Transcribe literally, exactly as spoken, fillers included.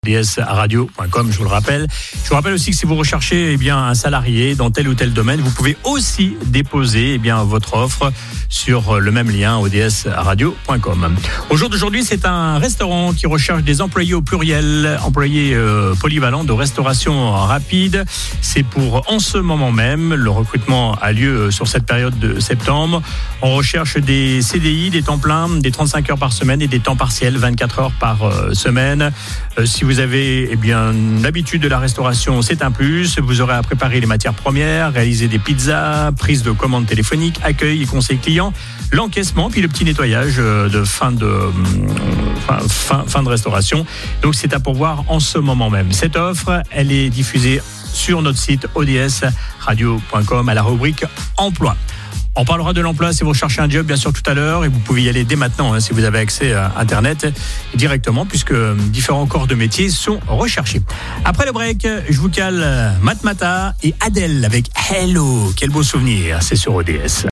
O D S radio point com, je vous le rappelle. Je vous rappelle aussi que si vous recherchez eh bien, un salarié dans tel ou tel domaine, vous pouvez aussi déposer eh bien, votre offre sur le même lien, O D S radio point com. Au jour d'aujourd'hui, c'est un restaurant qui recherche des employés au pluriel, employés euh, polyvalents de restauration rapide. C'est pour en ce moment même. Le recrutement a lieu sur cette période de septembre. On recherche des C D I, des temps pleins, des trente-cinq heures par semaine et des temps partiels, vingt-quatre heures par euh, semaine. Euh, si vous avez eh bien, l'habitude de la restauration, c'est un plus. Vous aurez à préparer les matières premières, réaliser des pizzas, prise de commandes téléphoniques, accueil et conseil client, l'encaissement, puis le petit nettoyage de fin de, fin, fin, fin de restauration. Donc c'est à pourvoir en ce moment même. Cette offre, elle est diffusée sur notre site O D S radio point com à la rubrique emploi. On parlera de l'emploi si vous recherchez un job, bien sûr, tout à l'heure. Et vous pouvez y aller dès maintenant, hein, si vous avez accès à Internet directement, puisque différents corps de métier sont recherchés. Après le break, je vous cale Matmata et Adèle avec Hello. Quel beau souvenir, c'est sur O D S.